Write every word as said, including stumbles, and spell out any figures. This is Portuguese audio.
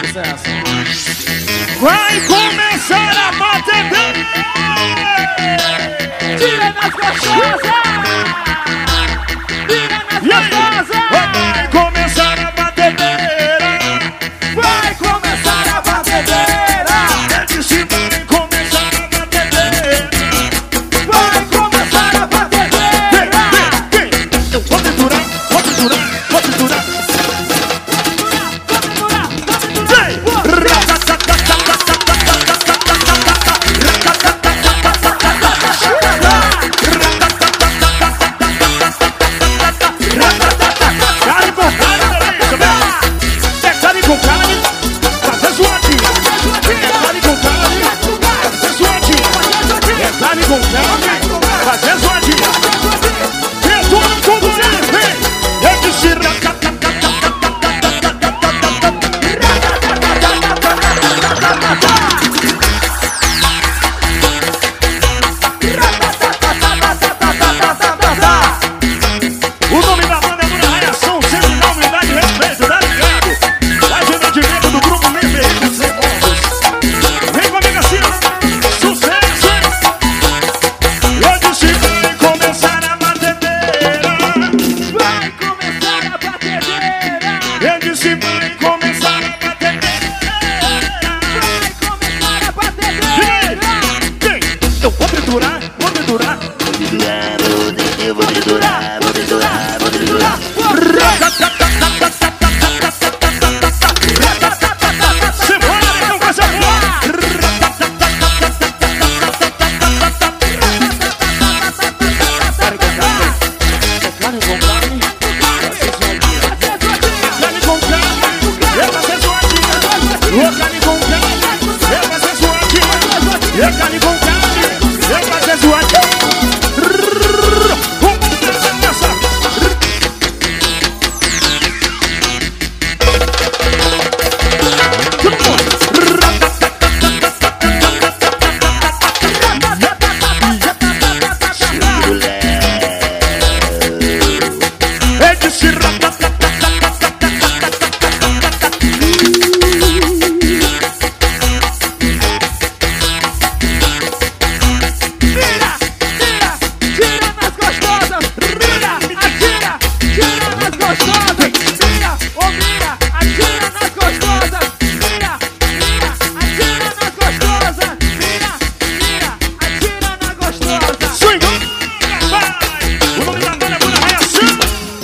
sucesso. Vai começar a batedeira. Tira nas gostosas. Tira nas gostosas. Vai começar a batedeira. Vai começar a batedeira. Eu disse vai começar a batedeira. Vai começar a batedeira. Vem, vem, vem. Eu vou triturar, vou triturar, vou triturar. Fazer zoadinha. Detona tudo, né? Vem. Eu disse o nome da banda é Dura Reação, sempre na humildade e respeito, tá ligado? Faz o entendimento do grupo Meme. Vem comigo assim, sucesso, hein? Eu disse vai começar a batedeira. Vai começar a batedeira. Eu disse vai começar a batedeira. Vai começar a batedeira. Vem, eu vou triturar, vou triturar. Eu vou triturar, vou triturar, vou triturar. Se bora, então vai ser boa. Carne com carne, carne com carne, é pra ser zoadinha. Ô, carne com carne, é pra ser zoadinha. É carne com carne, é pra ser zoadinha. Tira nas gostosas. Tira, atira, tira nas gostosas.